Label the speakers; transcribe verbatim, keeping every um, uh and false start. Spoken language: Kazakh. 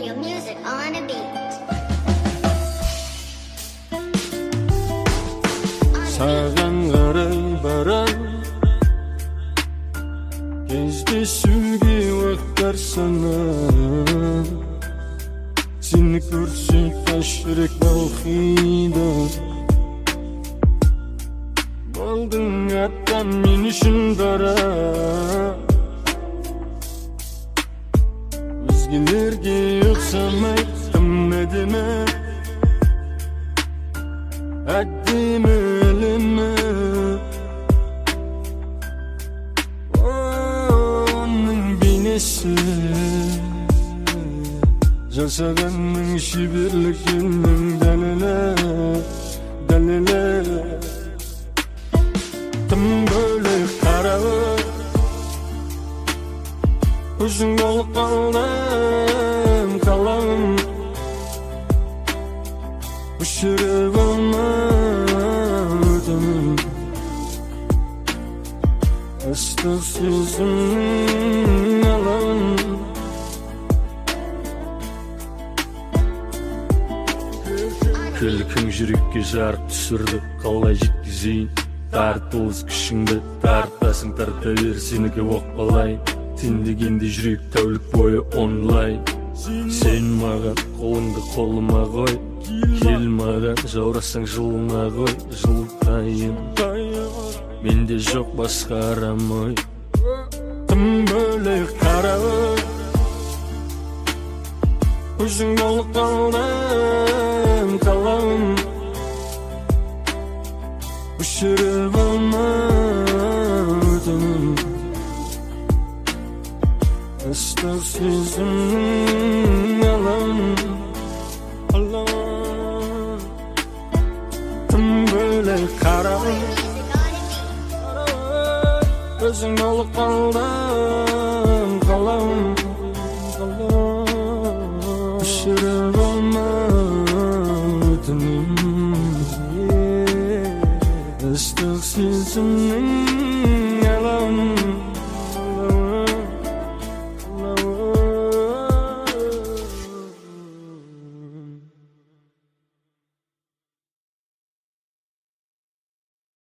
Speaker 1: your music on a beat.
Speaker 2: Sağan qaray baran Кездесуге уақыттар санап Сені көрсек ташырек балқиды Болдың аттан мен үшін дара Өзгелерге ұқсамай тым әдемі Әдемі әлемі Оның бейнесі Жасағанның шеберлігінің дәлелі Дәлелі Тым бөлек қарауы Өзің болып қалдым қалауым Өшіріп алмадым Ыстық сезімнің алауын Күлкің жүрекке жарық түсірді Қалай жеткізейін Тартылыс күшіңді Тартасың тарта бер сенікі оқпалайын Сен дегенде жүрек тәулік бойы онлайн Сен маған қолыңды қолыма қой Кел маған жаурасаң жылына ғой Жылтайын Менде жоқ басқа арам ой Тым бөлек қарауы Өзің болып қалдым қалауым Өшіріп алмадым Ыстық сезімнің алауын Алауын Тым бөлек қарауы Өзің болып қалдым қалауым Өшіріп